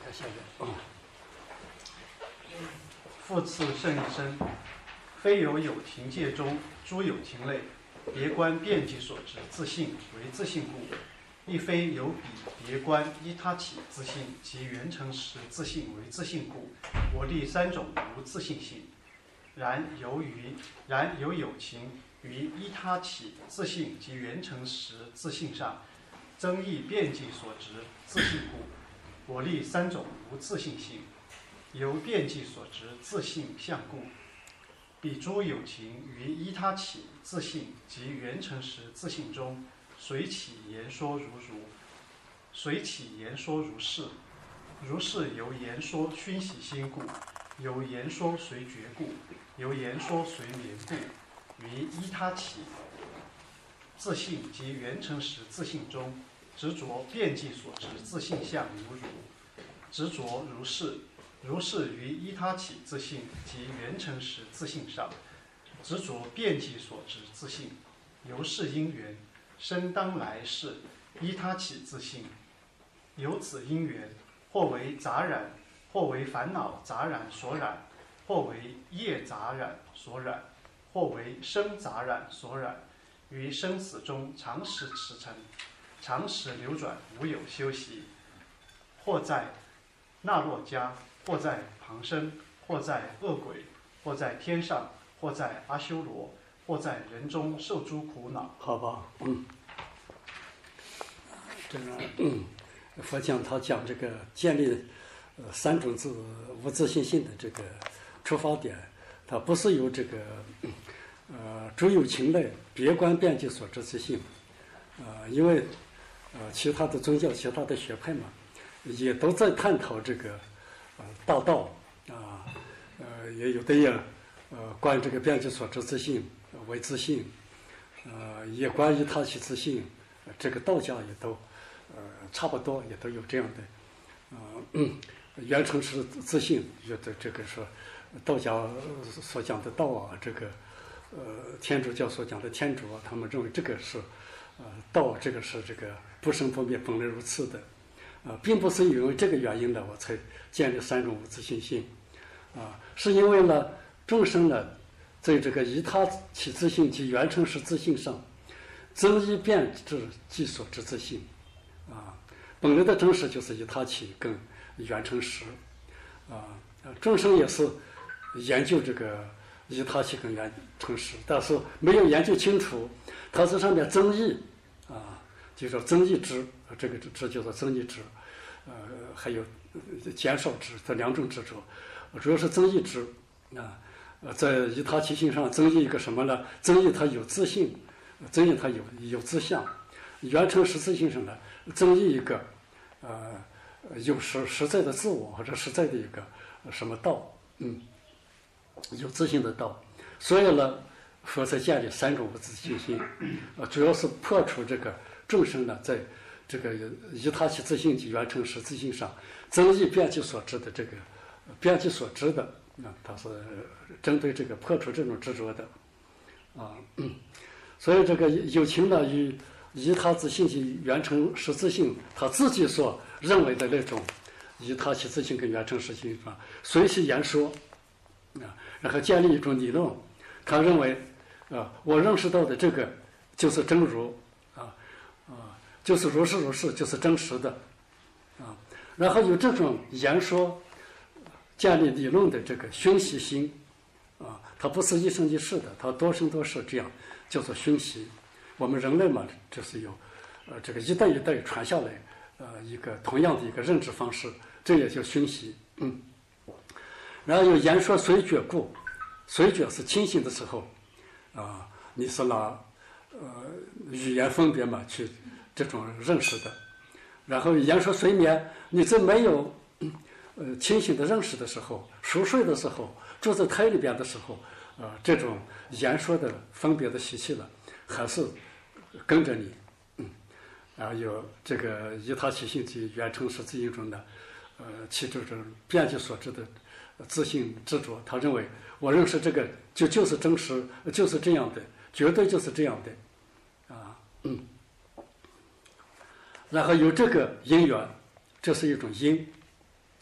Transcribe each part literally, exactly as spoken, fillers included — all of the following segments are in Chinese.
下一个。 复次甚一生，非有有情界中诸有情类，别观遍计所执自性为自性故，亦非有彼别观依他起自性及缘成实自性为自性故，我立三种无自性性。然由于然有有情于依他起自性及缘成实自性上，增益遍计所执自性故，我立三种无自性性。由遍计所执自性相故，彼诸有情于依他起自性及缘成实自性中，随起言说如如，随起言说如是。如是由言说熏习心故，由言说随觉故，由言说随眠故，于依他起自性及缘成实自性中，执着遍计所执自性相如如，执着如是。如是于依他起自性及缘成实自性上，执着遍计所执自性，由是因缘生当来世依他起自性，由此因缘，或为杂染，或为烦恼杂染所染，或为业杂染所染，或为生杂染所染，于生死中常时驰骋，常时流转，无有休息。或在那洛迦，或在旁生，或在恶鬼，或在天上，或在阿修罗，或在人中受诸苦恼。 好吧，嗯，这个嗯，佛讲他讲这个建立呃三种自无自信性的这个出发点，它不是由这个呃诸有情类别观遍计所知自性，呃，因为呃其他的宗教、其他的学派嘛，也都在探讨这个。呃，大道啊，呃，也有的也呃，关于这个遍计所知自性为自性，呃，也关于他起自性，呃，这个道家也都呃差不多，也都有这样的，呃，嗯、缘成实自性，有的这个是道家所讲的道啊，这个呃天主教所讲的天主啊，他们认为这个是呃道，这个是这个不生不灭，本来如此的。啊，并不是因为这个原因呢，我才建立三种无自性性，啊，是因为呢，众生呢，在这个依他起自性及缘成实自性上，增益遍计所知自性，啊，本来的真实就是依他起跟缘成实，啊，众生也是研究这个依他起跟缘成实，但是没有研究清楚，它这上面增益，啊。就说增益执，这个执叫做增益执，呃，还有减少执，这两种执着，主要是增益执啊，呃，在依他起性上增益一个什么呢？增益它有自性，增益它有有自相；缘成实自性上呢，增益一个呃有实实在的自我或者实在的一个什么道，嗯，有自性的道。所以呢，佛才建立三种无自性性，呃，主要是破除这个。众生呢，在这个依他起自性及缘成实自性上，增益遍计所知的这个遍计所知的，啊，它是针对这个破除这种执着的，啊，嗯，所以这个有情呢，与依他自性及缘成实自性，他自己所认为的那种依他起自性跟缘成实性上，随其言说，啊，然后建立一种理论，他认为，啊，我认识到的这个就是真如。啊，就是如是如是，就是真实的，啊，然后有这种言说建立理论的这个熏习心，啊，它不是一生一世的，它多生多世这样叫做熏习。我们人类嘛，就是有呃这个一代一代传下来，呃一个同样的一个认知方式，这也叫熏习，嗯。然后有言说随觉故，随觉是清醒的时候，啊，你是拿。呃，语言分别嘛，去这种认识的，然后言说随眠，你在没有呃清醒的认识的时候，熟睡的时候，住在胎里边的时候，呃，这种言说的分别的习气了，还是跟着你，嗯，然后有这个依他起性及缘成实自性中的，呃，其这种遍计所知的自性执着，他认为我认识这个就就是真实，就是这样的。绝对就是这样的，啊，嗯，然后有这个因缘，这是一种因，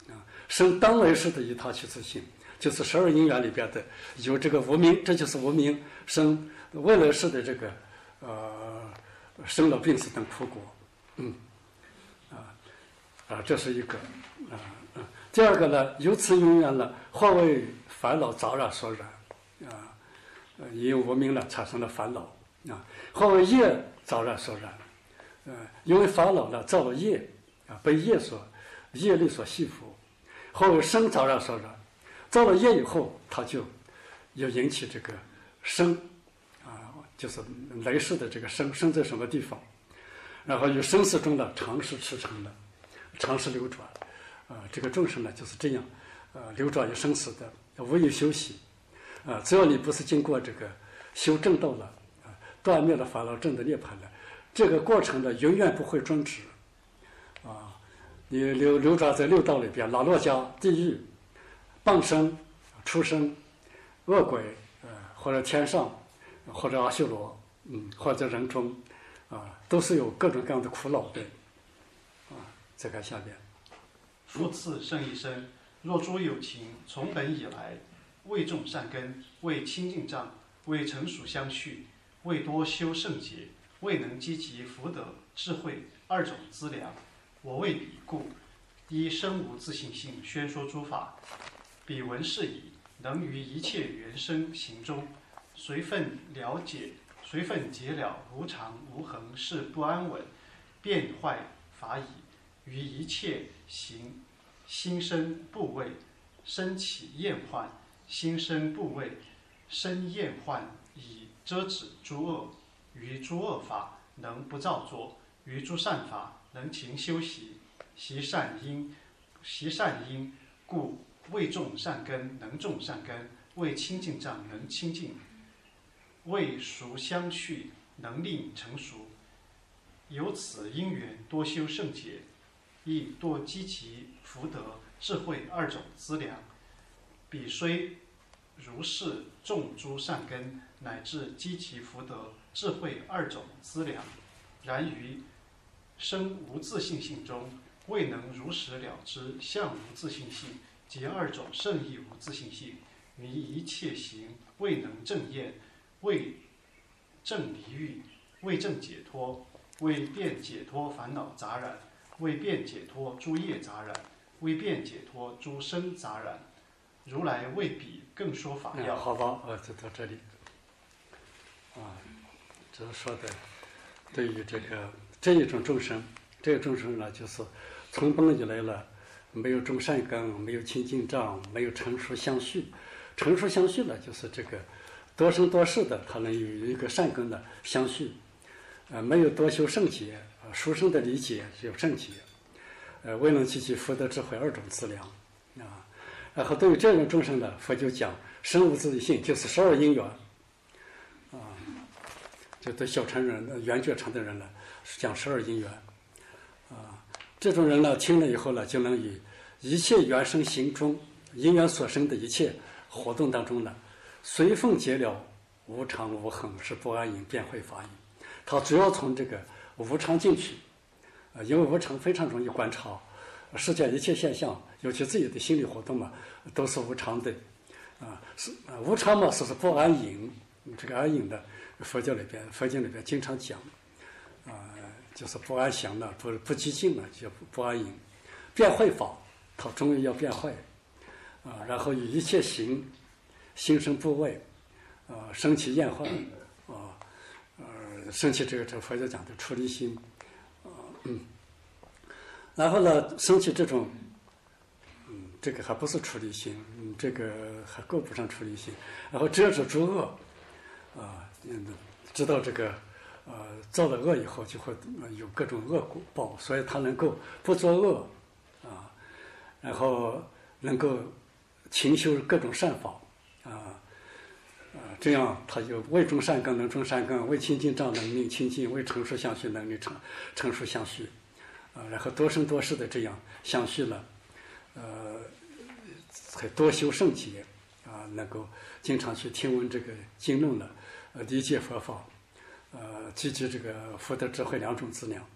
生当来世的一他起自性，就是十二因缘里边的有这个无明，这就是无明生未来世的这个呃生老病死等苦果，嗯啊啊，这是一个啊啊。第二个呢，由此因缘呢，化为烦恼杂染所染啊，因无明呢产生了烦恼啊，化为业杂染所染，呃，因为烦恼呢造了业啊，被业所业力所系缚，化为生杂染所染。造了业以后，它就要引起这个生啊，就是来世的这个生，生在什么地方，然后有生死中的常识驰骋的，常识流转，啊，这个众生呢就是这样，呃，流转于生死的，无有休息，啊，只要你不是经过这个修正道了，啊，断灭了烦恼正的涅槃了，这个过程呢永远不会终止，啊，你流流转在六道里边，拉洛迦地狱。傍生、畜生、恶鬼，呃，或者天上，或者阿修罗，嗯，或者人中，啊，都是有各种各样的苦恼的，啊，再看下边。 复次胜一生，若诸有情从本以来，未种善根，未清净障，未成熟相续，未多修圣洁，未能积极福德智慧二种资粮，我为彼故，依身无自信性宣说诸法。彼闻是矣，能于一切缘生行中，随分了解，随分解了无常无恒是不安稳，变坏法矣。于一切行，心生怖畏，生起厌患，心生怖畏，生厌患，以遮止诸恶。于诸恶法能不造作，于诸善法能勤修习，习善因，习善因，故。未种善根能种善根，未清净障能清净，未熟相续能令成熟。由此因缘多修圣洁，亦多积其福德智慧二种资粮。彼虽如是种诸善根，乃至积其福德智慧二种资粮，然于生无自性性中，未能如实了知相无自性性。即二种圣意无自性性，于一切行未能正验，未正离欲，未正解脱，未便解脱烦恼杂染，未便解脱诸业杂染，未便解脱诸生杂染。如来为彼更说法要。 嗯、好吧，呃，就到这里。啊，这是说的对于这个这一种众生，这个众生呢，就是从本以来了。没有种善根，没有清净障，没有成熟相续。成熟相续呢，就是这个多生多世的，它能有一个善根的相续。呃，没有多修圣洁，呃，书生的理解有圣洁，呃，未能积其福德智慧二种资粮啊。然后对于这种众生呢，佛就讲生无自性，就是十二因缘啊。就对小乘人、圆觉乘的人呢，讲十二因缘啊。这种人呢，听了以后呢，就能以一切缘生行中因缘所生的一切活动当中呢，随分解了无常无恒是不安隐变坏法隐。他主要从这个无常进去，啊，因为无常非常容易观察，世界一切现象，尤其自己的心理活动嘛，都是无常的，啊，是啊，无常嘛，是是不安隐。这个安隐的，佛教里边、佛经里边经常讲，啊。就是不安详了，不不寂静了，就不安隐，变坏法，它终于要变坏，啊，然后以一切行，心生怖畏，啊，生起厌患，啊，呃，生起这个这个佛教讲的出离心，啊，嗯，然后呢，生起这种，嗯，这个还不是出离心，嗯，这个还够不上出离心，然后遮止诸恶，啊，嗯，知道这个。呃，造了恶以后就会有各种恶果报，所以他能够不作恶，啊，然后能够勤修各种善法，啊，啊，这样他就未种善根能种善根，未清净障能令清净，未成熟相续能力成成熟相续，啊，然后多生多世的这样相续了，呃，还多修圣洁，啊，能够经常去听闻这个经论了，呃，理解佛法。呃，积极这个福德智慧两种资粮。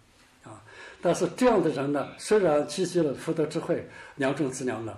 啊。但是这样的人呢，虽然积集了福德智慧两种资粮呢，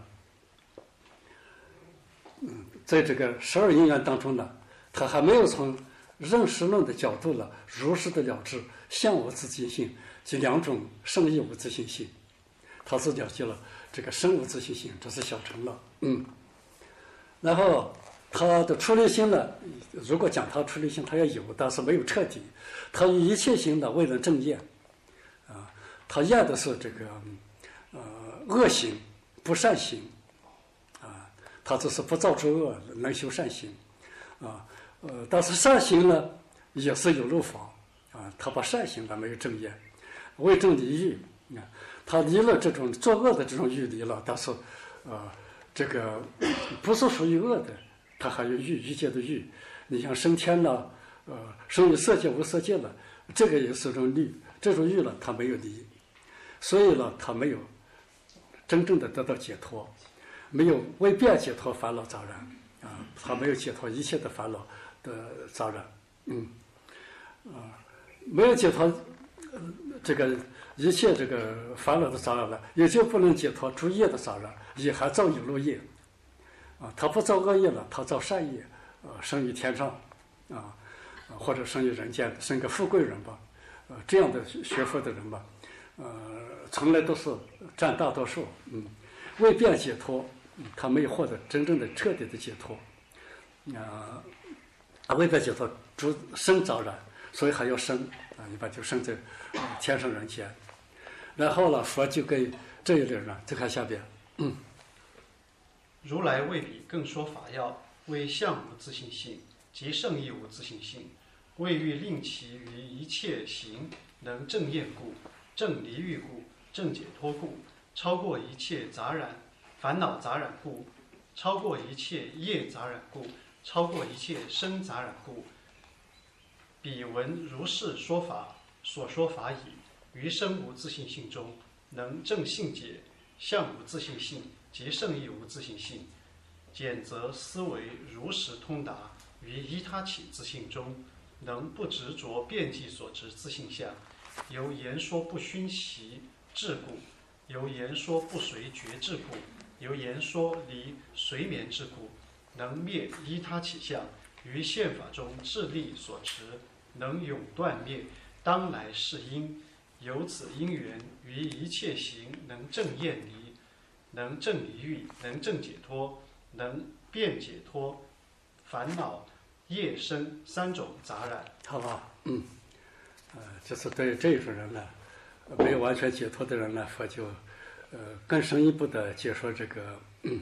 嗯，在这个十二因缘当中呢，他还没有从认识论的角度呢，如实的了知相无自性性及两种生义无自性性，他是了解了这个生无自性性，这是小乘了，嗯。然后他的出离心呢，如果讲他出离心，他也有，但是没有彻底。他以一切行呢为了正业，啊，他厌的是这个呃恶行、不善行，啊，他只是不造诸恶，能修善行，啊，呃，但是善行呢也是有漏法，啊，他把善行呢没有正业，为正离欲，啊，他离了这种作恶的这种欲离了，但是，呃。这个不是属于恶的，它还有欲，欲界的欲。你像升天了，呃，生于色界无色界了，这个也是一种欲，这种欲了，它没有离，所以呢，它没有真正的得到解脱，没有为便解脱烦恼杂染啊，它没有解脱一切的烦恼的杂染，嗯，啊，没有解脱，呃、这个。一切这个烦恼的杂染了，也就不能解脱诸业的杂染，也还造有漏业，啊，他不造恶业了，他造善业，呃，生于天上，啊，或者生于人间，生个富贵人吧，呃，这样的学佛的人吧，呃，从来都是占大多数，嗯，为便解脱，他没有获得真正的彻底的解脱，啊、呃，为便解脱诸生杂染，所以还要生，啊，一般就生在、呃、天上人间。然后呢，佛就给这一类人，再看下边，嗯， 如来为彼更说法要，为相无自性性，即圣义无自性性，为欲令其于一切行能正厌故，正离欲故，正解脱故，超过一切杂染烦恼杂染故，超过一切业杂染故，超过一切生杂染故。彼闻如是说法，所说法已。于生无自性性中，能正性解，相无自性性，即圣义无自性性。简则思维如实通达，于依他起自性中，能不执着遍计所执自性相，由言说不熏习智故，由言说不随觉智故，由言说离随眠智故，能灭依他起相，于宪法中智力所持，能永断灭，当来是因。由此因缘，于一切行能正厌离，能正离欲，能正解脱，能变解脱烦恼业生三种杂染。 好吧，嗯，呃，就是对这一种人呢，没有完全解脱的人呢，佛就呃更深一步的解说这个，嗯、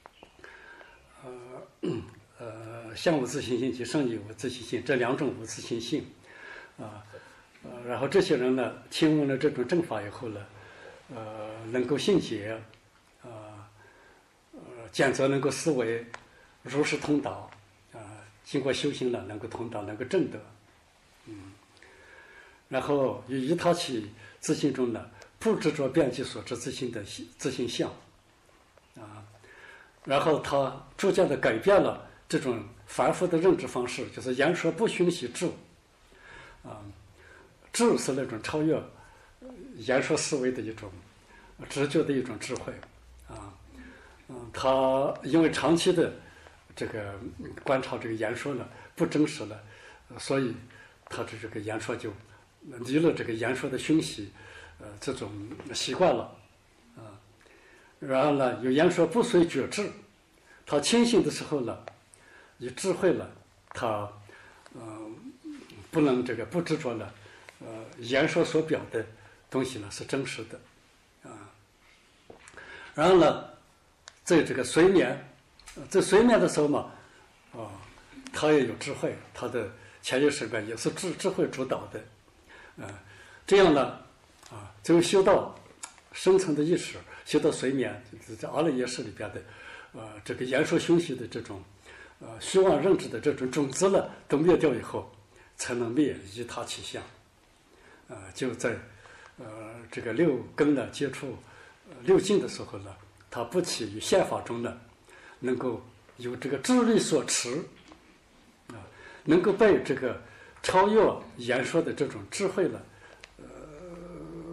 呃呃相无自性性及圣义无自性性这两种无自性性，啊。呃，然后这些人呢，听闻了这种正法以后呢，呃，能够信解，呃，呃，简则能够思维，如实通达，啊、呃，经过修行了，能够通达，能够证得，嗯，然后于依他起自性中呢，不执着遍计所知自性的自性相，啊，然后他逐渐的改变了这种凡夫的认知方式，就是言说不熏习智，啊。智是那种超越言说思维的一种直觉的一种智慧，啊，嗯，他因为长期的这个观察这个言说呢不真实了，所以他的这个言说就离了这个言说的熏习，呃，这种习惯了，啊，然后呢，有言说不随觉智，他清醒的时候呢，有智慧了，他嗯、呃、不能这个不执着了。呃，言说所表的东西呢是真实的，啊，然后呢，在这个随眠，在随眠的时候嘛，啊，他也有智慧，他的潜意识里边也是智智慧主导的，啊，这样呢，啊，就修到深层的意识，修到随眠，在阿赖耶识里边的，呃，这个言说熏习的这种，呃，虚妄认知的这种种子呢，都灭掉以后，才能灭依他起相。呃，就在呃这个六根呢接触、呃、六境的时候呢，它不起于宪法中呢，能够有这个智力所持，啊、呃，能够被这个超越言说的这种智慧呢，呃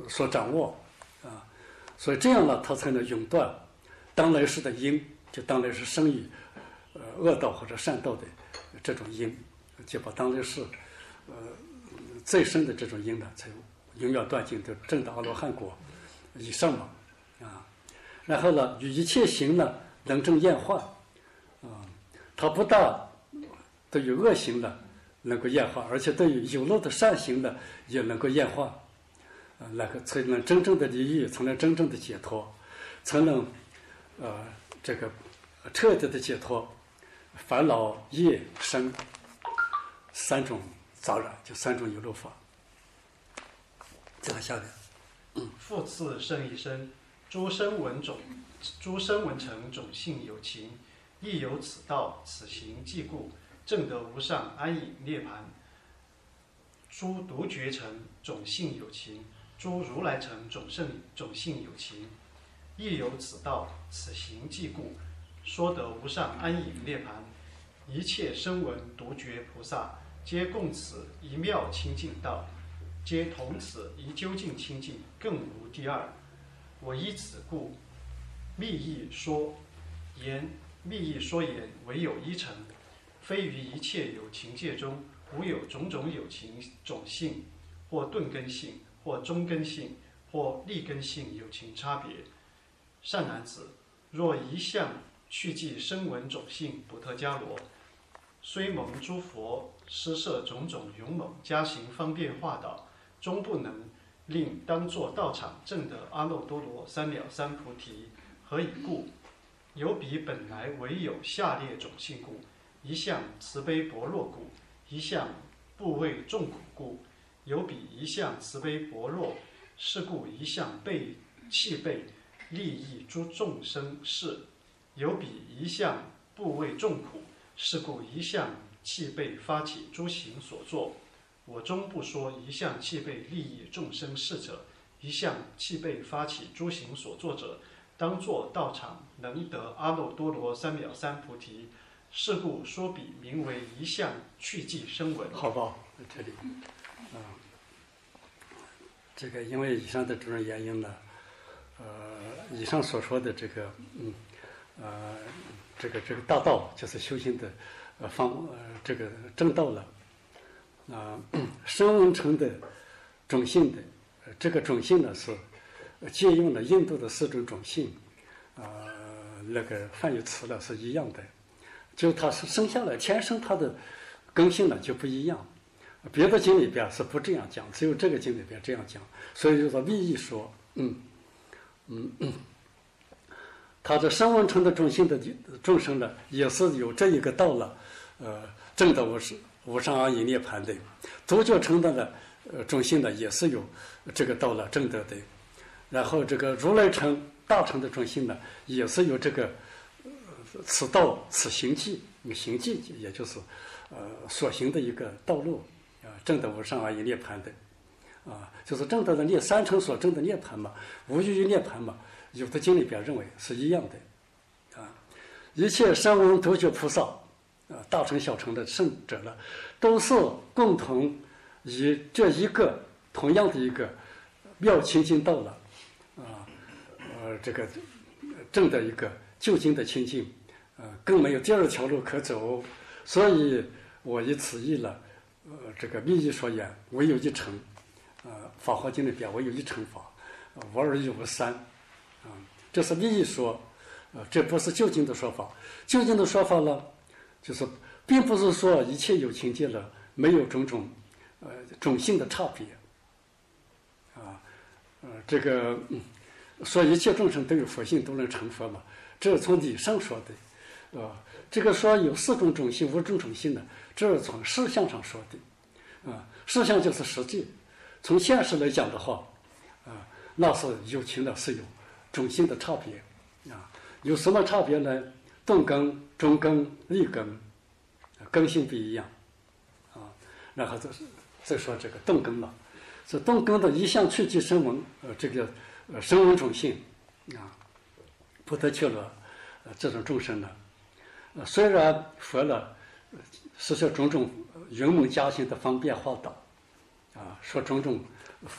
所掌握啊，所以这样呢，他才能永断当来世的因，就当来世生于呃恶道或者善道的这种因，就把当来世呃再生的这种因呢，才永远断尽，就证到阿罗汉果以上嘛啊。然后呢，与一切行呢能证厌患啊，他不但对于恶行呢能够厌患，而且对于有漏的善行呢也能够厌患啊，那个才能真正的离欲，才能真正的解脱，才能呃这个彻底的解脱烦恼业生三种杂染，就三种有漏法。再往下面， 嗯，复次生一生，诸生闻种，诸生闻成种性有情，亦有此道，此行即故，证得无上安隐涅盘。诸独觉成种性有情，诸如来成种圣种性有情，亦有此道，此行即故，说得无上安隐涅盘。一切声闻独觉菩萨，皆共此一妙清净道，皆同此一究竟清净，更无第二。我依此故，密意说言，密意说言，唯有一成，非于一切有情界中，无有种种有情种性，或顿根性，或中根性，或利根性有情差别。善男子，若一向去记声闻种性补特伽罗，虽蒙诸佛施设种种勇猛加行方便化导，终不能令当作道场证得阿耨多罗三藐三菩提。何以故？有彼本来唯有下列种性故，一向慈悲薄弱故，一向怖畏众苦故，有彼一向慈悲薄弱，是故一向被弃背利益诸众生事；有彼一向怖畏众苦，是故一向弃背发起诸行所作。我终不说一向弃背利益众生事者，一向弃背发起诸行所作者，当作道场能得阿耨多罗三藐三菩提。是故说彼名为一向去记声闻。 好吧，这里啊，这个因为以上的这种原因呢，呃，以上所说的这个嗯呃这个这个大道就是修行的呃方呃这个正道了啊，声闻乘的种性的、呃、这个种性呢是借用了印度的四种种性啊、呃，那个梵语词呢是一样的。就它是生下来天生它的根性呢就不一样，别的经里边是不这样讲，只有这个经里边这样讲，所以就说密意说，嗯嗯嗯，他这声闻乘的众性的众生呢，也是有这一个道了，呃，证得无是无上阿隐涅盘的，独觉乘的呢，呃，众性呢也是有这个道了证得的，然后这个如来乘大乘的众性呢，也是有这个。此道此行迹，行迹也就是呃所行的一个道路啊，证得无上阿隐涅盘的啊，就是证得的涅三乘所证的涅盘嘛，无余于涅盘嘛，有的经里边认为是一样的啊。一切声闻独觉菩萨啊，大乘小乘的圣者呢，都是共同以这一个同样的一个妙清净道了啊，呃这个证得一个究竟的清净。呃，更没有第二条路可走，所以我以此意了，呃，这个密意说言，唯有一乘，呃，法华经里边唯有一乘法，呃、无二亦无三，啊、呃，这是密意说，呃，这不是究竟的说法。究竟的说法呢，就是并不是说一切有情界了没有种种，呃，种性的差别，啊，呃，这个、嗯、说一切众生都有佛性，都能成佛嘛，这是从理上说的。啊，这个说有四种种性、五种种性呢，这是从事相上说的，啊，事相就是实际。从现实来讲的话，啊，那是有情的是有种性的差别，啊，有什么差别呢？钝根、中根、利根，根性不一样，啊，然后再再说这个钝根了，这钝根的一向去记声闻，呃，这个呃声闻种性，啊，不得去了，呃，这种众生呢。呃，虽然佛了是说种种云门加行的方便化导，啊，说种种法，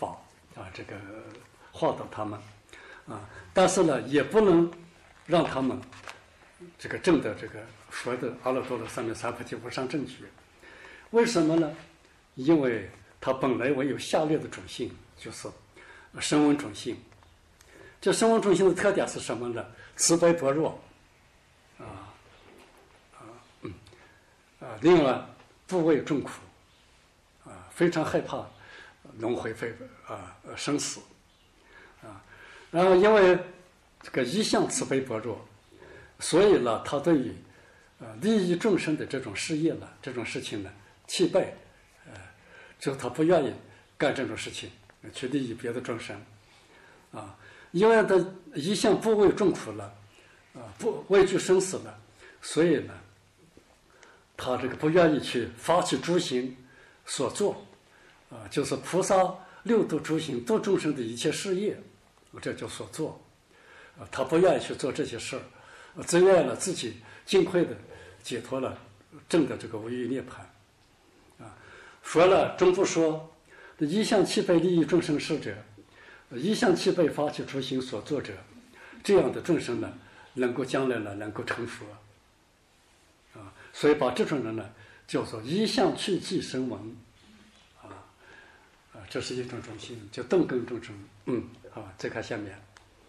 啊，这个化导他们啊，但是呢，也不能让他们这个证得这个佛的阿耨多罗三藐三菩提无上正觉。为什么呢？因为它本来我有下列的种性，就是声闻种性。这声闻种性的特点是什么呢？慈悲般若，啊啊嗯啊，另外不畏众苦，啊，非常害怕轮回非啊生死，啊，然后因为这个一向慈悲般若，所以呢，他对于呃利益众生的这种事业呢，这种事情呢，弃备，呃，就他不愿意干这种事情，去利益别的众生，啊。因为他一向不畏众苦了，啊，不畏惧生死了，所以呢，他这个不愿意去发起诸行所做，啊，就是菩萨六度诸行度众生的一切事业，这叫所做，啊，他不愿意去做这些事儿，只愿了自己尽快的解脱了，证的这个无余涅槃，啊，说了终不说，一向弃备利益众生事者。一向弃备发起诸行所作者，这样的众生呢，能够将来呢能够成佛，啊，所以把这种人呢叫做一向去即生闻，啊，啊，这是一种种性，叫动根众生。嗯，好，再看下面。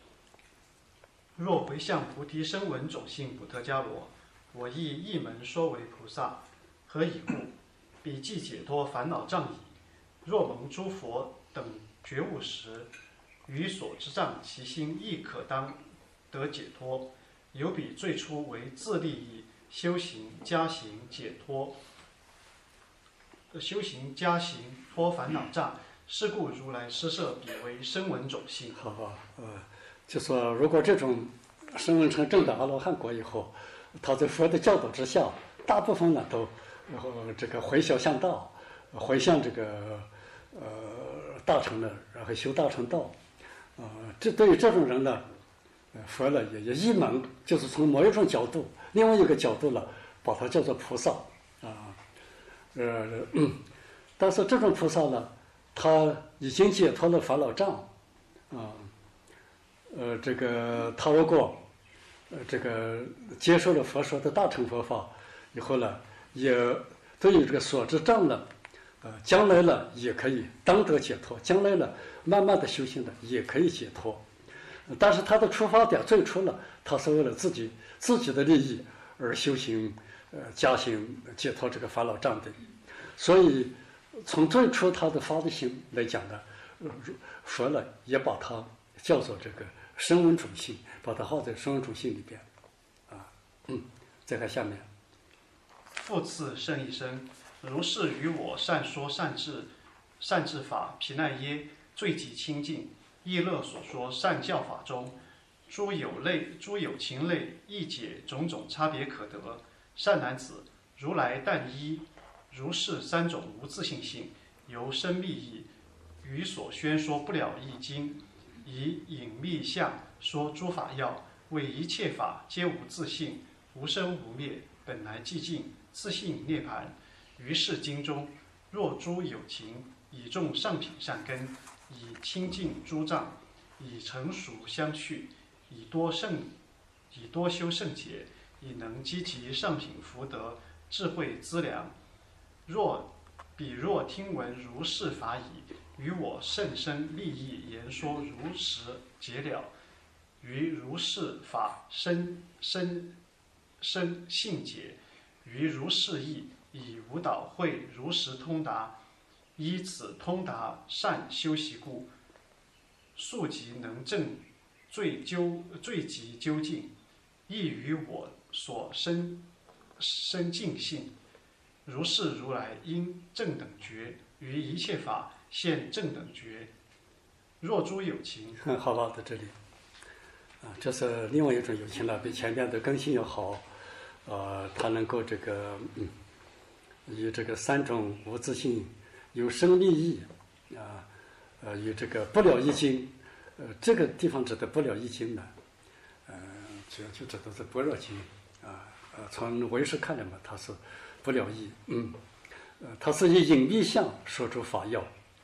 若回向菩提声闻种性补特伽罗，我亦一门说为菩萨，何以故？彼即解脱烦恼障矣。若蒙诸佛等觉悟时，于所之障，其心亦可当得解脱。有彼最初为自利益，修行加行解脱，修行加行脱烦恼障。是故如来施设彼为声闻种性。 好好，呃，就说如果这种声闻成正的阿罗汉果以后，他在佛的教导之下，大部分呢都呃这个回小向道，回向这个呃大乘的，然后修大乘道。啊、呃，这对于这种人呢，呃，佛呢也也一门，就是从某一种角度，另外一个角度呢，把它叫做菩萨啊，呃，嗯，但是这种菩萨呢，他已经解脱了烦恼障，啊，呃，这个他如果呃这个接受了佛说的大乘佛法以后呢，也对于这个所知障呢。呃，将来呢也可以当得解脱，将来呢慢慢的修行呢也可以解脱，但是他的出发点最初呢，他是为了自己自己的利益而修行，呃，加行解脱这个烦恼障的，所以从最初他的发的心来讲呢，佛呢也把它叫做这个声闻种性，把它画在声闻种性里边，啊，嗯，再看下面。 复次甚一生。如是于我善说善智，善智法毗奈耶最极清净，亦乐所说善教法中，诸有类、诸有情类，亦解种种差别可得。善男子，如来但依如是三种无自性性，由生密意，于所宣说不了义经，以隐密相说诸法要，为一切法皆无自性，无生无灭，本来寂静，自性涅槃。于是经中，若诸有情，以种上品善根，以清净诸障，以成熟相续，以多圣，以多修圣解，以能积集上品福德，智慧资粮。若彼若听闻如是法已，于我甚深利益言说如实解了，于如是法深深深信解，于如是义。以无导会如实通达，依此通达善修习故，速即能证最究最极究竟，亦于我所生生净性。如是如来因正等觉，于一切法现正等觉。若诸有情， 好吧，在这里啊，这是另外一种有情了，比前面的根性要好，呃，它能够这个嗯。与这个三种无自性有生利益啊，呃，与这个不了义经，呃，这个地方指的不了义经呢，呃，主要就指的是般若经啊，呃，从唯识看来嘛，它是不了义，嗯，呃，它是以隐密相说出法要，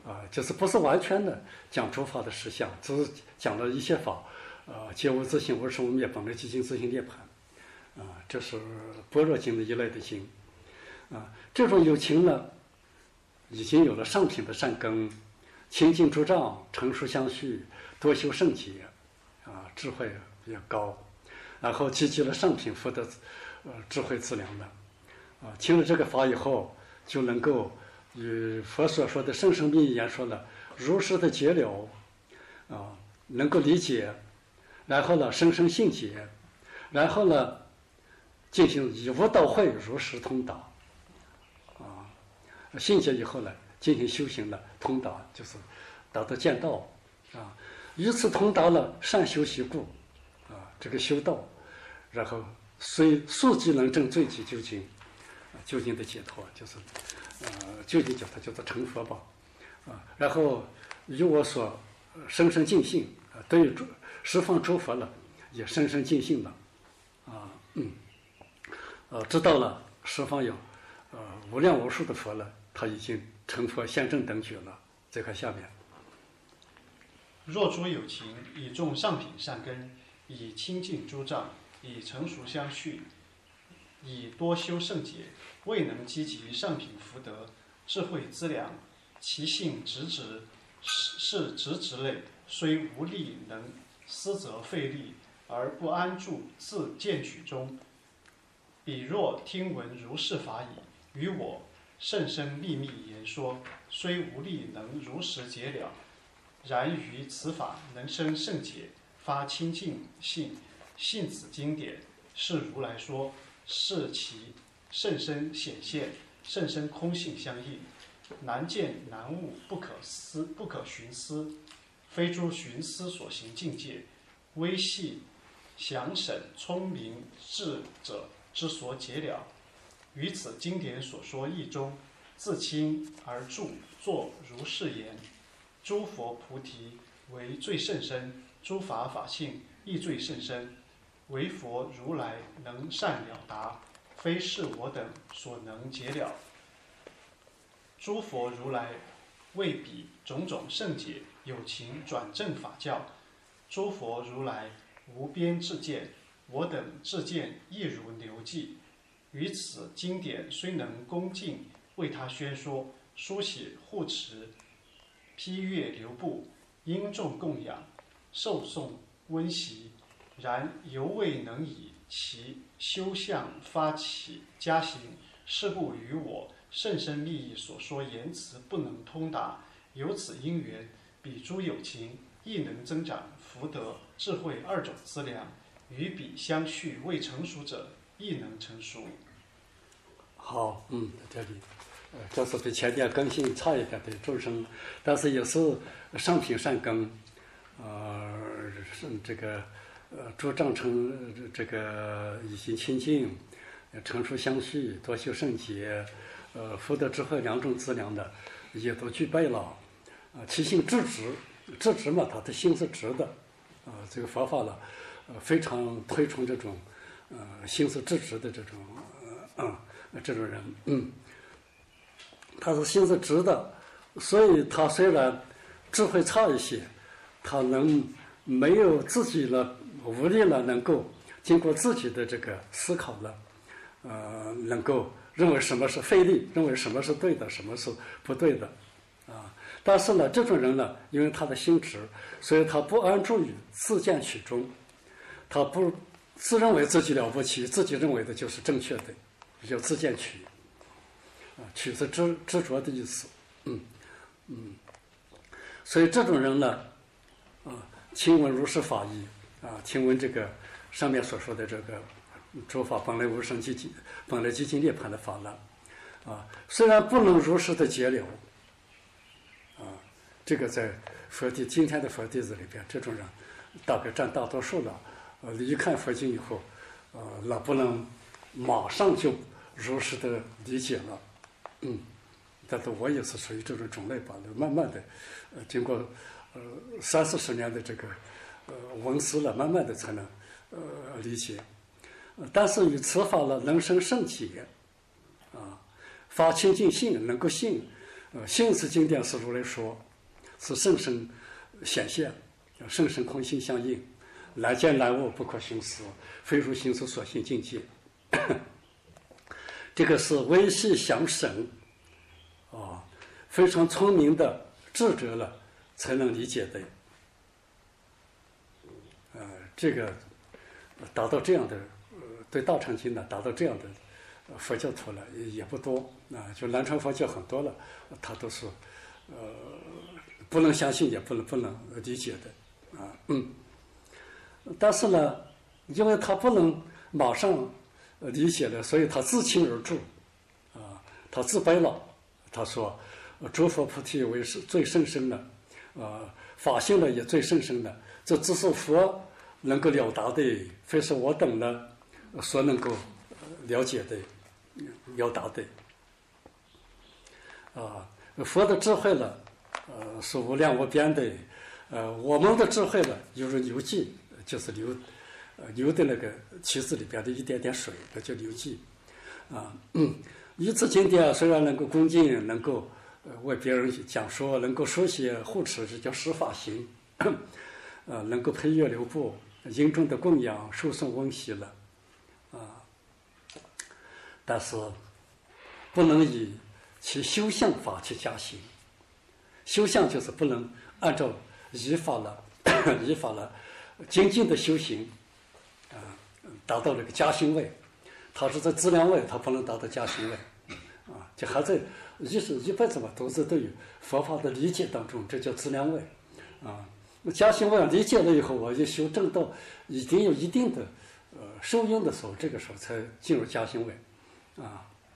啊，就是不是完全的讲诸法的实相，只是讲了一些法，呃，皆无自性，无生无灭，本来寂静自性涅槃，啊，这是般若经的一类的经，啊，这种有情呢，已经有了上品的善根，清净诸障，成熟相续，多修圣洁，啊，智慧比较高，然后积集了上品福德，呃，智慧资粮的，啊，听了这个法以后，就能够与佛所说的圣圣密言说了如实的解了，啊，能够理解，然后呢，生生信解，然后呢，进行以无道会如实通达，啊，信解以后呢，进行修行了，通达就是达到见道，啊，以此通达了善修习故，啊，这个修道，然后虽速即能证最极究竟，啊，究竟的解脱就是，呃，究竟解脱叫做成佛吧，啊，然后与我所生生尽性，啊，对于诸十方诸佛了，也生生尽性了，啊，嗯，呃，知道了十方有，呃，无量无数的佛了，他已经成佛现证等觉了。再看下面。 若诸有情以种上品善根，以清净诸障，以成熟相续，以多修圣解，未能积集上品福德、智慧资粮，其性直直，是直直类，虽无力能思则费力，而不安住自见取中。彼若听闻如是法已，于我甚深秘密言说，虽无力能如实解了，然于此法能生圣解，发清净性，信此经典，是如来说，是其甚深显现，甚深空性相应，难见难悟，不可思，不可寻思，非诸寻思所行境界，微细详审聪明智者之所解了。于此经典所说义中，自轻而著，作如是言：诸佛菩提为最甚深，诸法法性亦最甚深，唯佛如来能善了达，非是我等所能解了。诸佛如来为彼种种圣解，有情转正法教。诸佛如来无边智见，我等智见亦如牛迹。于此经典虽能恭敬为他宣说，书写护持，批阅流布，应众供养，受诵温习，然犹未能以其修相发起加行，是故于我甚深密意所说言辞不能通达。由此因缘，彼诸有情亦能增长福德智慧二种资粮，与彼相续未成熟者亦能成熟。 好，嗯，在这里，呃，这是比前面根性差一点的众生，但是也是上品善根，呃，是这个呃诸障成这个以心清净，成熟相续，多修圣洁，呃，福德智慧两种资粮的也都具备了，啊、呃，其性直直，直直嘛，他的心是直的，啊、呃，这个佛法呢，呃，非常推崇这种，呃，心是直直的这种，呃，嗯。这种人，嗯，他是心是直的，所以他虽然智慧差一些，他能没有自己了无力了，能够经过自己的这个思考了，呃，能够认为什么是费力，认为什么是对的，什么是不对的，啊，但是呢，这种人呢，因为他的心直，所以他不安住于自见取中，他不自认为自己了不起，自己认为的就是正确的。叫自见取，啊，取是执执着的意思，嗯嗯，所以这种人呢，啊，听闻如是法义，啊，听闻这个上面所说的这个诸法本来无生寂静，本来寂静涅槃的法了，啊，虽然不能如实的解了，啊，这个在佛弟今天的佛弟子里边，这种人大概占大多数了，呃，一看佛经以后，呃，那不能马上就如实的理解了，嗯，但是我也是属于这种种类吧，慢慢的，呃，经过呃三四十年的这个呃文思了，慢慢的才能呃理解，呃、但是与此法了能生圣解，啊，发清净性，能够信， 呃，性是经典是如来说，是甚深显现，甚深空性相应，难见难悟不可行思，非如行识所现境界。这个是微细详神啊，非常聪明的智者了才能理解的。呃，这个达到这样的，呃，对大乘经呢达到这样的佛教徒了也不多啊，就南传佛教很多了，他都是呃不能相信也不能不能理解的啊，嗯。但是呢，因为他不能马上理解了，所以他自请而住啊，他自卑了。他说：“诸佛菩提为是最甚深的，啊，法性呢也最甚深的，这只是佛能够了达的，非是我等呢所能够了解的、了达的。啊，佛的智慧呢，呃，是无量无边的，呃，我们的智慧呢，犹如流迹，就是流，呃，流的那个旗子里边的一点点水，那叫流迹。啊，嗯，一次经典虽然能够恭敬，能够呃为别人讲说，能够书写护持，这叫施法行，呃，能够配乐流布，因中的供养，受诵温习了，啊，但是不能以其修相法去加行。修相就是不能按照依法了，依法了精进的修行，啊，达到这个加行位。他是在资粮位，他不能达到加行位，啊，就还在一是一辈子嘛，都是对于佛法的理解当中，这叫资粮位，啊，那加行位理解了以后，我就修正到已经有一定的呃受用的时候，这个时候才进入加行位，啊，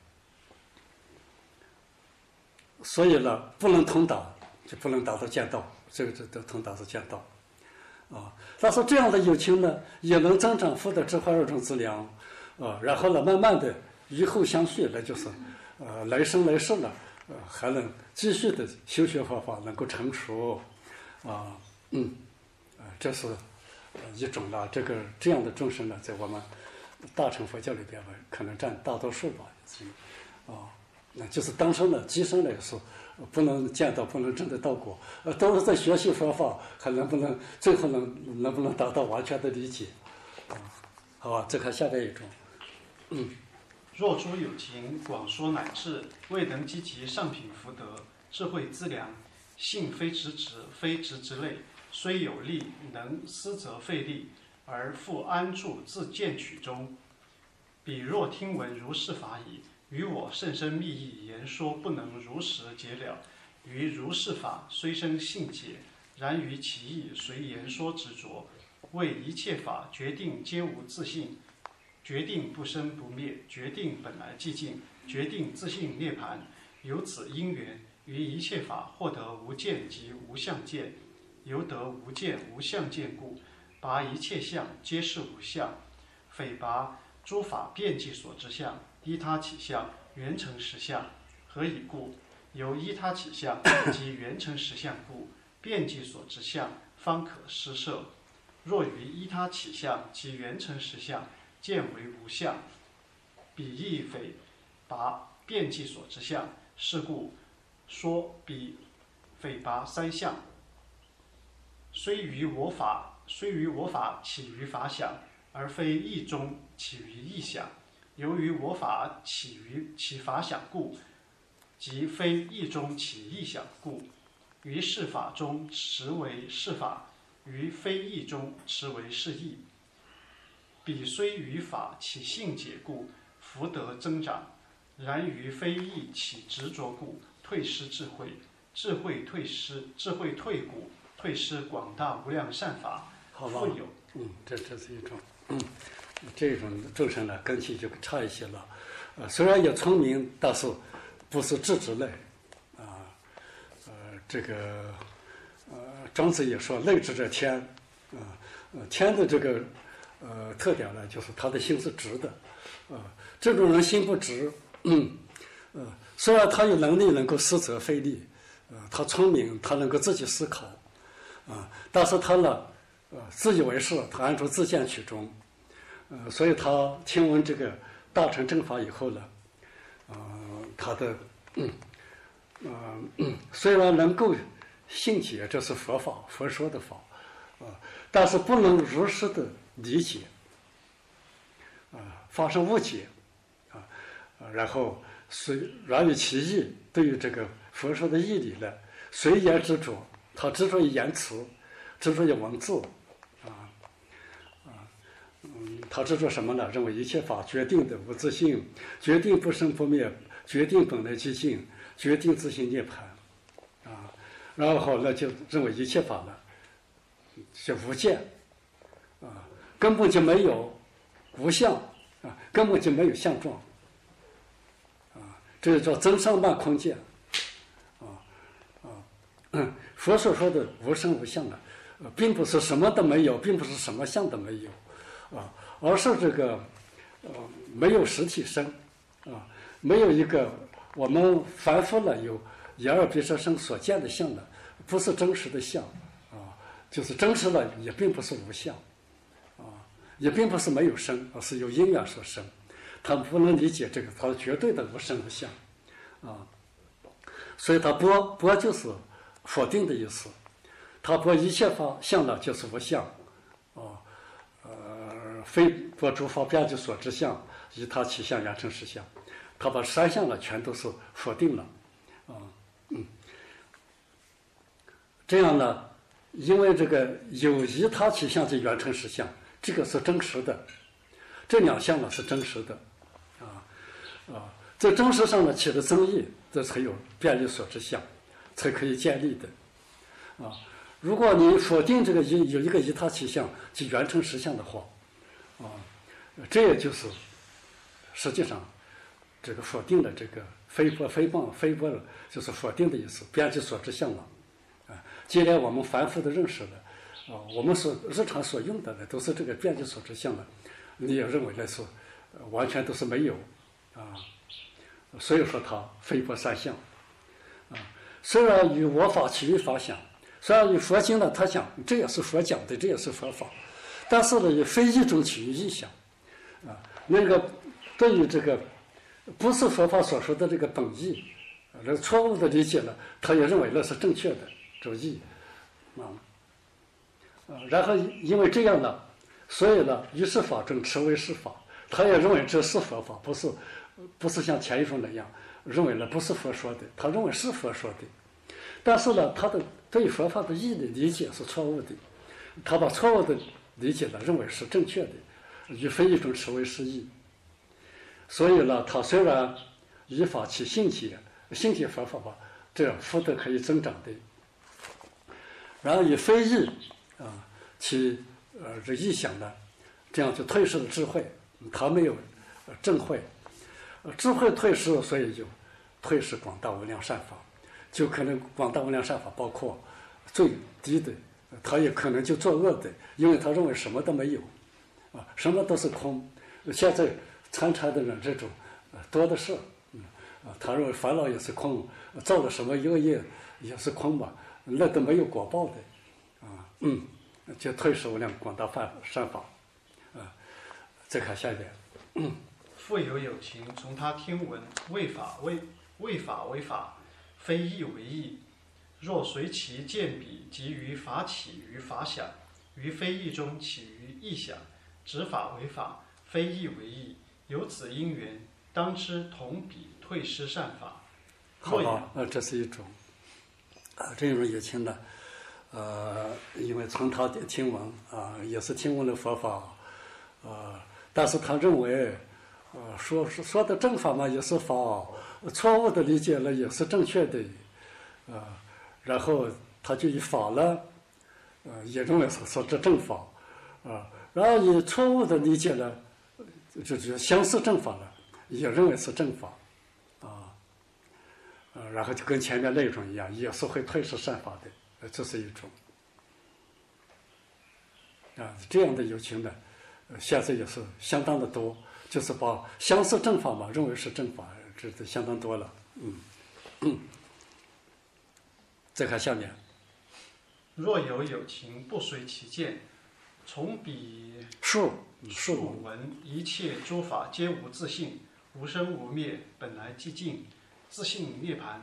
所以呢，不能通达，就不能达到见道，这个这都通达是见道，啊，但是这样的友情呢，也能增长福德智慧二种资粮。啊，然后呢，慢慢的以后相续，那就是，呃，来生来世呢，呃，还能继续的修学佛法，能够成熟，啊，嗯，啊，这是一种呢，这个这样的众生呢，在我们大乘佛教里边吧，可能占大多数吧，啊，那就是当生的机生来说，不能见到，不能证得道果，呃，都是在学习佛法，还能不能最后能能不能达到完全的理解，啊，好吧，再看下边一种。嗯， 若诸有情广说乃至，未能积极上品福德，智慧资粮，性非直直，非直之类，虽有力，能思则费力，而复安住自见取中。彼若听闻如是法已，于我甚深密意言说不能如实解了。于如是法虽生性解，然于其意随言说执着，为一切法决定皆无自性。决定不生不灭，决定本来寂静，决定自性涅槃。由此因缘，于一切法获得无见及无相见，由得无见无相见故，拔一切相皆是无相，匪拔诸法遍计所之相，依他起相，缘成实相。何以故？由依他起相及缘成实相故，遍计所之相方可施设。若于依他起相及缘成实相，见为无相，彼亦非拔遍计所之相，是故说彼非拔三相。虽于我法，虽于我法起于法想，而非意中起于意想。由于我法起于起法想故，即非意中起意想故。于是法中持为是法，于非意中持为是意。彼虽于法起性解故，福德增长；然于非意起执着故，退失智慧。智慧退失，智慧退故，退失广大无量善法。 好吧， 富有。 嗯，这这是一种，嗯，这种众生呢根器就差一些了。呃，虽然也聪明，但是不是智之类。啊，呃，这个呃，庄子也说类智者天，啊，呃，天的这个。呃，特点呢，就是他的心是直的，啊、呃，这种人心不直，嗯，呃，虽然他有能力能够思则费力，呃，他聪明，他能够自己思考，啊、呃，但是他呢，呃，自以为是，他按照自见取中，呃，所以他听闻这个大乘正法以后呢，呃，他的嗯呃，虽然能够信解，这是佛法，佛说的法，啊、呃，但是不能如实的理解，啊、呃，发生误解，啊、呃，然后随然于其意，对于这个佛说的义理呢，随言执着，他执着于言辞，执着于文字，啊，啊，嗯，他执着什么呢？认为一切法决定的无自性，决定不生不灭，决定本来寂静，决定自性涅槃，啊，然后呢就认为一切法呢是无见，啊，根本就没有无相，啊，根本就没有相状，啊，这叫增上慢空见，啊啊，嗯，佛所说的无生无相呢，呃，并不是什么都没有，并不是什么相都没有，啊，而是这个呃没有实体身，啊，没有一个我们凡夫了有眼耳鼻舌身所见的相呢，不是真实的相，啊，就是真实了也并不是无相，啊，也并不是没有生，而是由因缘所生，他不能理解这个，它绝对的无生无相，啊，所以他拨拨就是否定的意思，他拨一切法相呢就是无相，啊，呃，非拨诸法边际所知相，以他起相缘成实相，他把三相呢全都是否定了，啊，嗯，这样呢，因为这个有以他起相及缘成实相，这个是真实的，这两项呢是真实的，啊啊，在真实上呢起了争议，这才有遍历所知相，才可以建立的，啊，如果你否定这个一有一个以他起相及缘成实相的话，啊，这也就是实际上这个否定了这个非波非谤非波了，就是否定的意思，遍及所知相了，啊，既然我们凡夫的认识的，啊，我们所日常所用的呢都是这个遍及所知相了，你也认为那是完全都是没有，啊，所以说它非波三相，啊，虽然与我法起于法想，虽然与佛经呢，他讲这也是佛讲的，这也是佛法，但是呢，也非一种起于意想，啊，那个对于这个不是佛法所说的这个本意，那个错误的理解呢，他也认为那是正确的这个意，啊，啊，然后因为这样呢，所以呢，于是法中持为是法，他也认为这是佛法，不是不是像前一种那样认为呢不是佛说的，他认为是佛说的，但是呢，他的对佛法的义的理解是错误的，他把错误的理解呢认为是正确的，与非一种持为是义。所以呢，他虽然依法起信解，信解佛法吧，这样福德可以增长的。然后以非义啊，其呃这意想呢，这样就退失了智慧，他没有正慧，智慧退失，所以就退失广大无量善法，就可能广大无量善法包括最低的，他也可能就作恶的，因为他认为什么都没有，啊，什么都是空。现在参禅的人这种多的是，嗯啊，他认为烦恼也是空，造了什么恶业也是空嘛，那都没有果报的，啊，嗯，就退失无量广大法善法，啊，再看下一点。嗯， 复有有情，从他听闻，为法为为法为法，非义为义。若随其见彼，即于法起于法想，于非义中起于义想，执法为法，非义为义。由此因缘，当知同彼退失善法。 好吧，呃，这是一种，啊，这种有情呢，呃，因为从他听闻啊，也是听闻了佛法，呃，但是他认为，呃，说说的正法嘛也是法，错误的理解了也是正确的，啊，然后他就以法了，呃，也认为是说这正法，啊，然后以错误的理解了，这就相似正法了，也认为是正法，啊，呃，然后就跟前面那种一样，也是会退失善法的，呃，这是一种，啊，这样的有情呢，呃，现在也是相当的多，就是把相似正法嘛认为是正法，这是相当多了，嗯，嗯，再看下面， 若有有情不随其见，从彼数数闻一切诸法皆无自性，无生无灭，本来寂静，自性涅槃，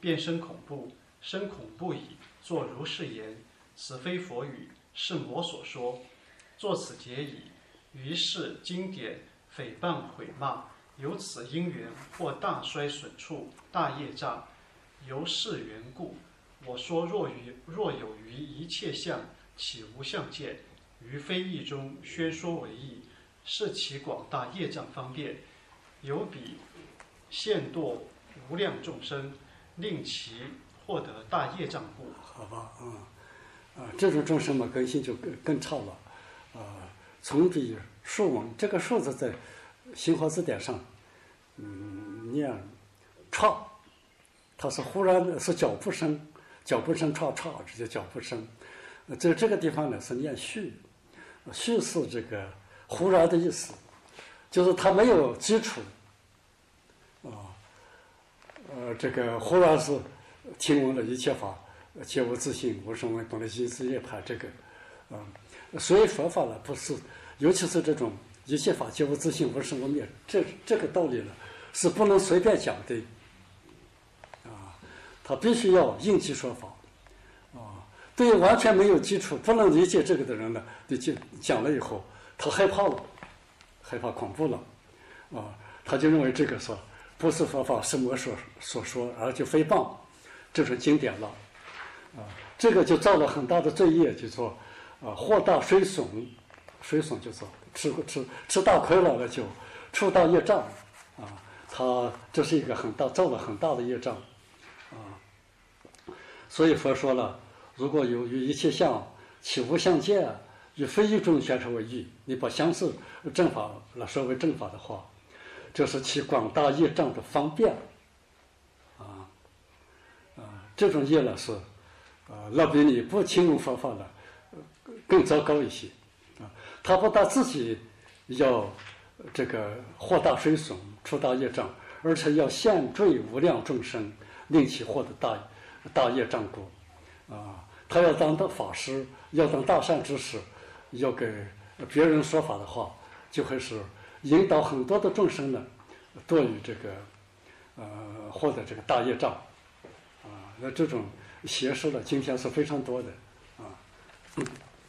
便生恐怖，生恐怖矣，作如是言，此非佛语，是魔所说。作此解矣。于是经典诽谤毁骂，由此因缘或大衰损处，大业障。由是缘故，我说若于若有于一切相，岂无相见？于非义中宣说为义，是其广大业障方便，有彼现堕无量众生，令其获得大业障故。 好吧，啊、嗯，啊，这种众生嘛，根性就更更差了，啊，从比数文，这个数字在新华字典上，嗯，念歘，它是忽然的，是脚步声，脚步声歘歘，这叫脚步声。在这个地方呢是念续，续是这个忽然的意思，就是它没有基础，啊，呃，这个忽然是听闻了一切法，皆无自性，无生闻，懂得心思业盘这个，啊、呃，所以佛法呢不是，尤其是这种一切法皆无自性，无生无灭，这这个道理呢是不能随便讲的，啊，他必须要应机说法。对于完全没有基础、不能理解这个的人呢，就讲了以后，他害怕了，害怕恐怖了，啊，他就认为这个说不是佛法，是魔所所说，而就诽谤这种经典了，啊，这个就造了很大的罪业，就说啊，祸大衰损，衰损就说吃吃吃大亏了，那就触大业障，啊，他这是一个很大造了很大的业障，啊，所以佛说了。如果有于一切相，岂无相见？与非义中宣说为义。你把相似正法来说为正法的话，这是其广大业障的方便。啊啊，这种业呢是，啊，那比你不听闻佛法呢更糟糕一些。啊，他不但自己要这个祸大衰损、出大业障，而且要现坠无量众生，令其获得大大业障故。啊，他要当的法师，要当大善知识，要给别人说法的话，就会是引导很多的众生呢，堕于这个呃获得这个大业障，啊，那这种邪事呢，今天是非常多的，啊。嗯、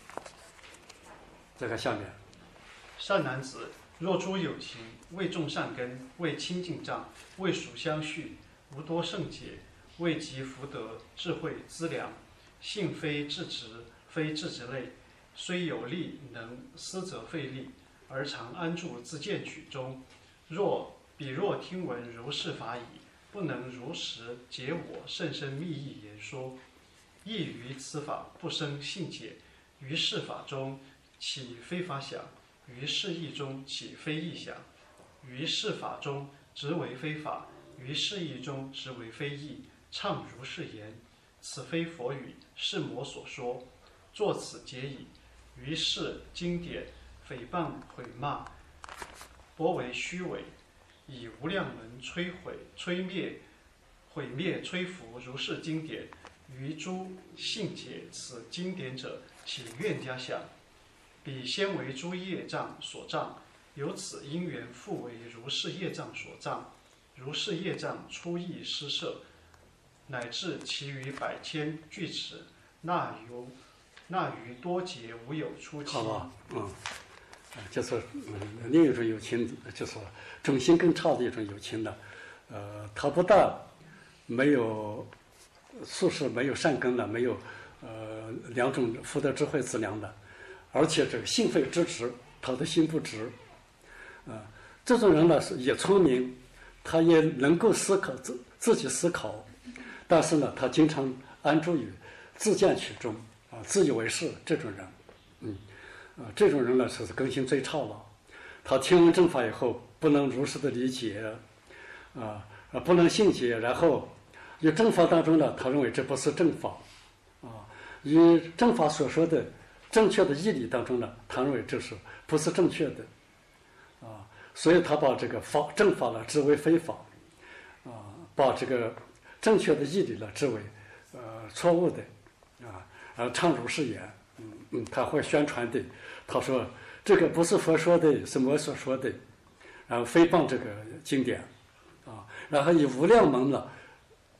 再看下面， 善男子，若诸有情，为种善根，为清净障，为属相续，无多圣解，为集福德、智慧资粮。性非智直，非智直类，虽有力能思则费力，而常安住自见取中。若彼若听闻如是法矣，不能如实解我甚深密意言说，亦于此法不生信解。于是法中起非法想，于是义中起非义想，于是法中直为非法，于是义中直为非义。唱如是言。此非佛语，是魔所说。作此解矣。于是经典诽谤毁骂，薄为虚伪，以无量门摧毁、摧灭、毁灭、摧伏如是经典。于诸信解此经典者，起愿加想，彼先为诸业障所障，由此因缘复为如是业障所障，如是业障出益施设。乃至其余百千俱此，那由那于多劫无有出期。 好吧，嗯，就是嗯另一种有情，就是种性更差的一种有情的，呃，他不但没有宿世没有善根了，没有呃两种福德智慧资粮的，而且这个性非之直，他的心不直，啊、呃，这种人呢是也聪明，他也能够思考自自己思考。但是呢，他经常安住于自见取中，啊，自以为是这种人，嗯，啊，这种人呢是根性最差了。他听闻正法以后，不能如实的理解，啊，啊，不能信解，然后于正法当中呢，他认为这不是正法，啊，于正法所说的正确的义理当中呢，他认为这是不是正确的，啊，所以他把这个法正法呢知为非法，啊，把这个正确的义理呢，之为呃错误的，啊，而唱如是言，嗯嗯，他会宣传的，他说这个不是佛说的，是魔所说的，然后诽谤这个经典，啊，然后以无量门呢，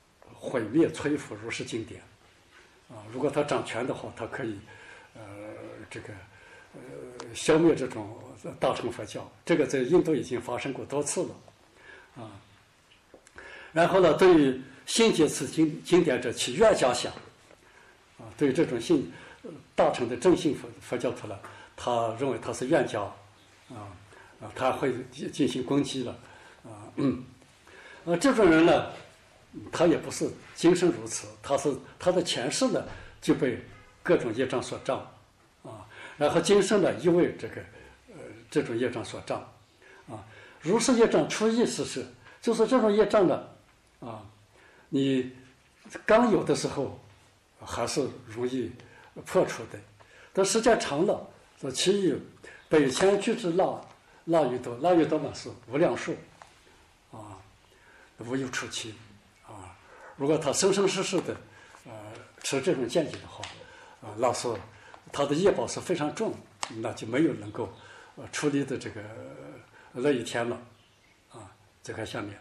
毁灭摧毁如是经典啊。如果他掌权的话，他可以呃这个呃消灭这种大乘佛教。这个在印度已经发生过多次了啊。然后呢，对于新解词经经典者起愿假想啊，对于这种信大乘的正信佛佛教徒呢，他认为他是愿假啊啊，他会进行攻击了啊。嗯，呃，这种人呢，他也不是今生如此，他是他的前世呢就被各种业障所障啊，然后今生呢又为这个呃这种业障所障啊。如是业障出意识是，就是这种业障呢啊，你刚有的时候还是容易破除的，但时间长了，这其余北前具之腊腊愈多，腊愈多嘛是无量数啊，无有出期啊。如果他生生世世的呃持这种见解的话啊，那是他的业报是非常重，那就没有能够呃处理的这个那一天了啊。再看下面。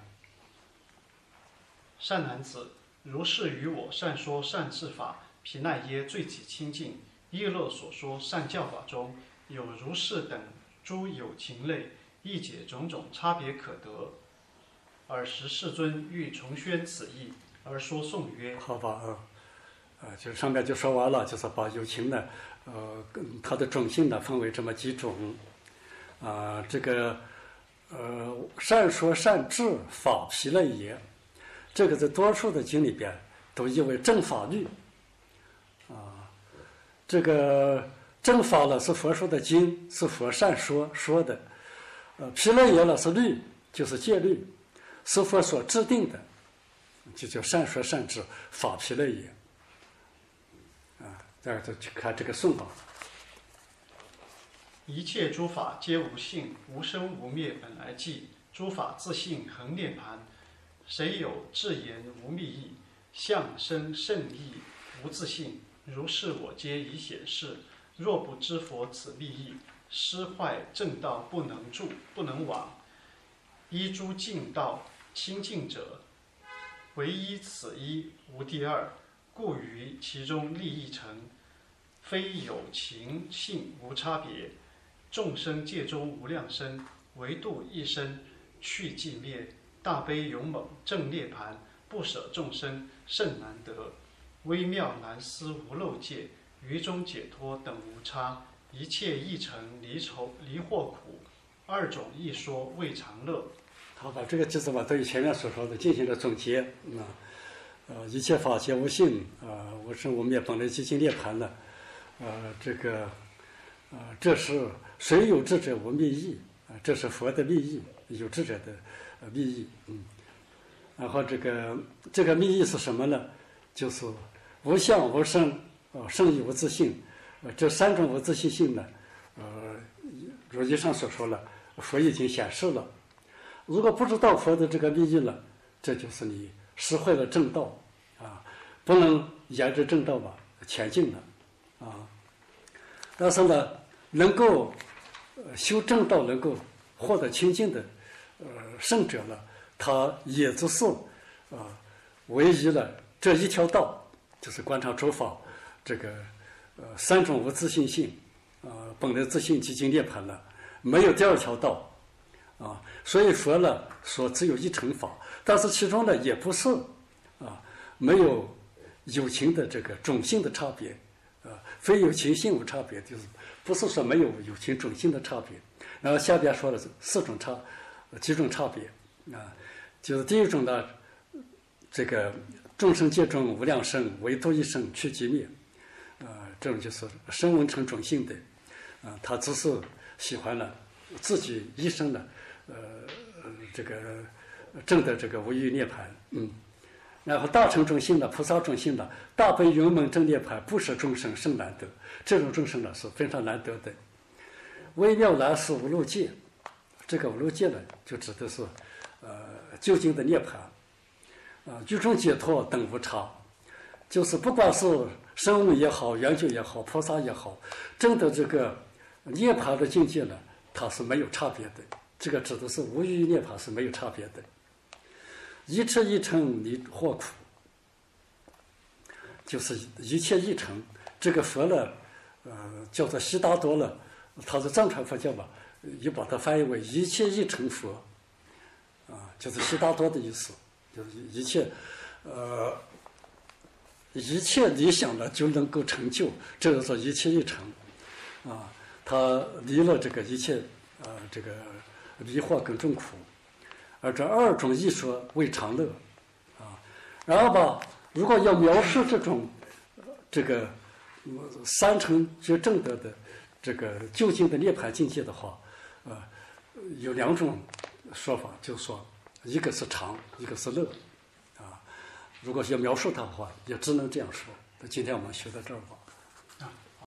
善男子，如是于我善说善智法，毗奈耶罪己清净。耶勒所说善教法中有如是等诸有情类，亦解种种差别可得。尔时世尊欲重宣此义，而说颂曰： 好吧，呃，呃，就上面就说完了，就是把有情呢，呃，它的种性呢分为这么几种，啊、呃，这个呃善说善智法毗类耶。这个在多数的经里边都译为正法律，啊，这个正法呢是佛说的经，是佛善说说的，呃，毗类耶呢是律，就是戒律，是佛所制定的，就叫善说善智法毗类耶，啊，大家就去看这个颂法。 一切诸法皆无性，无生无灭，本来寂。诸法自性恒涅槃。谁有智言无密意，相生甚意无自性。如是我皆已显示。若不知佛此密意，失坏正道不能住，不能往。依诸净道清净者，唯依此一，无第二。故于其中利益成，非有情性无差别。众生界中无量生，唯度一生去寂灭。大悲勇猛正涅盘，不舍众生甚难得。微妙难思无漏界，于中解脱等无差。一切义成离愁离祸苦，二种一说未常乐。 好，把这个句子吧，对于前面所说的进行了总结啊。呃，一切法皆无性啊，无生无灭，本来寂静涅盘的。呃，这个啊、呃，这是谁有智者无密意啊，这是佛的密意，有智者的。密意，嗯，然后这个这个密意是什么呢？就是无相无生，呃，生亦无自性，呃，这三种无自性性呢，呃，如以上所说了，佛已经显示了。如果不知道佛的这个密意了，这就是你失会了正道啊，不能沿着正道吧前进了啊。但是呢，能够修正道，能够获得清净的。呃，圣者呢，他也只是啊、呃，唯一了这一条道，就是观察诸法这个呃三种无自性性啊、呃，本来自性寂静涅槃了，没有第二条道啊，所以佛呢说只有一乘法，但是其中呢也不是啊没有有情的这个种性的差别啊，非有情性无差别，就是不是说没有有情种性的差别。然后下边说的是四种差。几种差别啊，就是第一种呢，这个众生界中无量生，唯独一生去寂灭，啊，这种就是声闻乘种性的，啊，他只是喜欢了自己一生的，呃，这个证的这个无余涅槃，嗯，然后大乘种性的菩萨种性的大悲勇猛正涅槃，不舍众生甚难得，这种众生呢是非常难得的，微妙难思无漏界。这个无漏界呢，就指的是，呃，究竟的涅槃，啊、呃，居中解脱等无差，就是不管是声闻也好，圆觉也好，菩萨也好，证的这个涅槃的境界呢，它是没有差别的。这个指的是无余涅槃是没有差别的。一切一乘离祸苦， 就是一切一成。这个佛呢，呃，叫做悉达多了，他是藏传佛教吧，也把它翻译为一切一成佛，啊，就是悉达多的意思，就是一切，呃，一切理想呢就能够成就，这叫做一切一成，啊，他离了这个一切，呃，这个离惑跟众苦，而这二种艺说为常乐，啊，然后吧，如果要描述这种，这个。三乘觉正德的这个究竟的涅槃境界的话，呃，有两种说法，就是说，一个是常，一个是乐，啊，如果要描述它的话，也只能这样说。那今天我们学到这儿吧。